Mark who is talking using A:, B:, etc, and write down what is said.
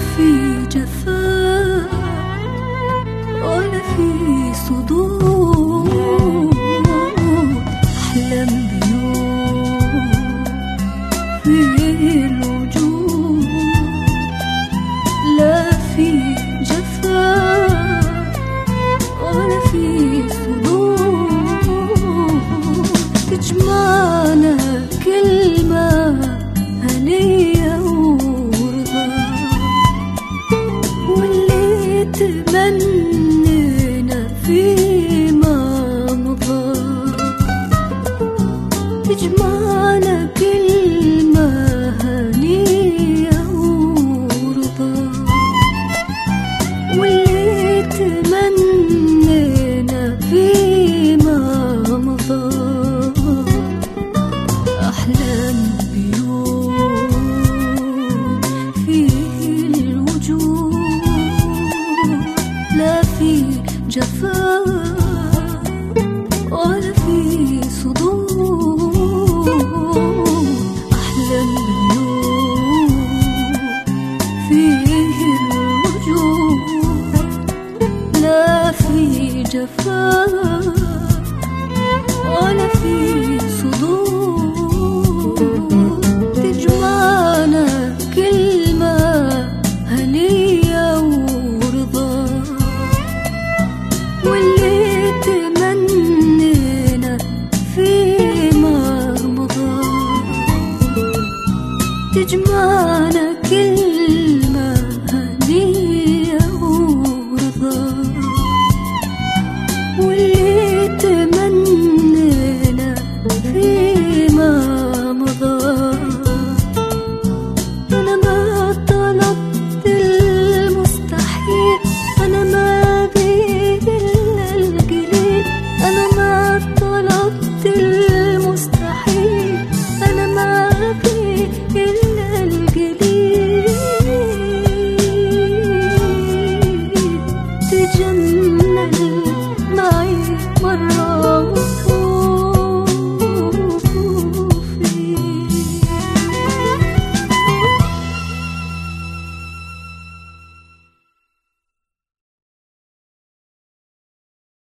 A: في جفاء ولا في صدود، أحلم بيوم في الوجود، لا في جفاء ولا في صدود، تجمعنا كلمة هنية ورضا، واللي تمنينا فيما مضى، تجمعنا كلمة هنية ورضا، واللي تمنينا فيما مضى، أحلام بيوم فيه الوجود، لا في جفاء ولا في صدود، أحلام بيوم فيه الوجود، لا في جفاء ولا في صدود، تجمعنا كلمة هنية ورضا، واللي تمنينا فيما مضى، تجمعنا كلمة هنية ورضا، واللي تمنينا فيما مضى. أنا ما طلبت المستحيل، أنا ما أبي إلا القليل، أنا ما طلبت المستحيل، أنا ما أبي إلا القليل، تجمل معي مرة